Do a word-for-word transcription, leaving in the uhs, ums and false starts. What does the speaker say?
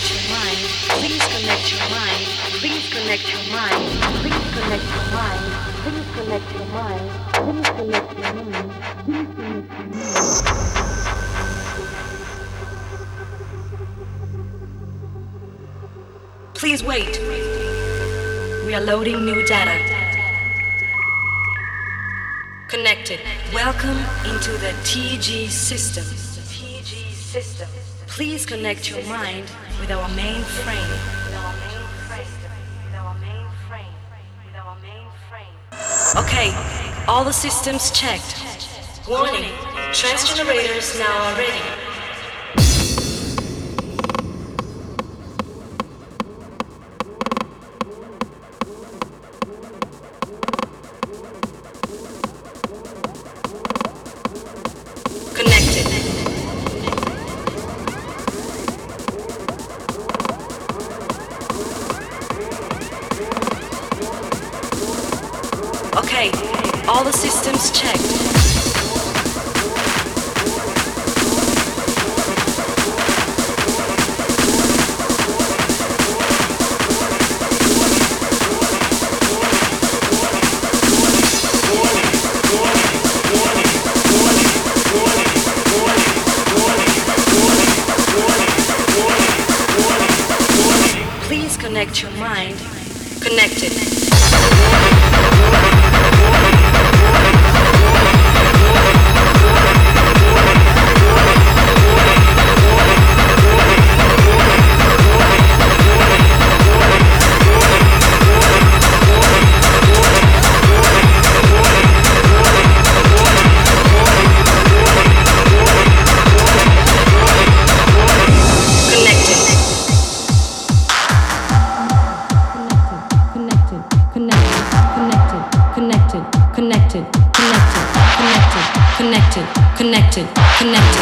connect your mind. Please connect your mind. Please connect your mind. Please connect your mind. Please connect your mind. Please connect your mind. Please connect your mind. Please wait. We are loading new data. Connected. Welcome into the T G system. T G system. Please connect your mind with our mainframe. With our mainframe. With our mainframe. With our mainframe. Okay, all the systems checked. Warning, transgenerators now are ready. Okay, all the systems checked. Please connect your mind. Connected. Connected, connected, connected, connected, connected, connected, connected,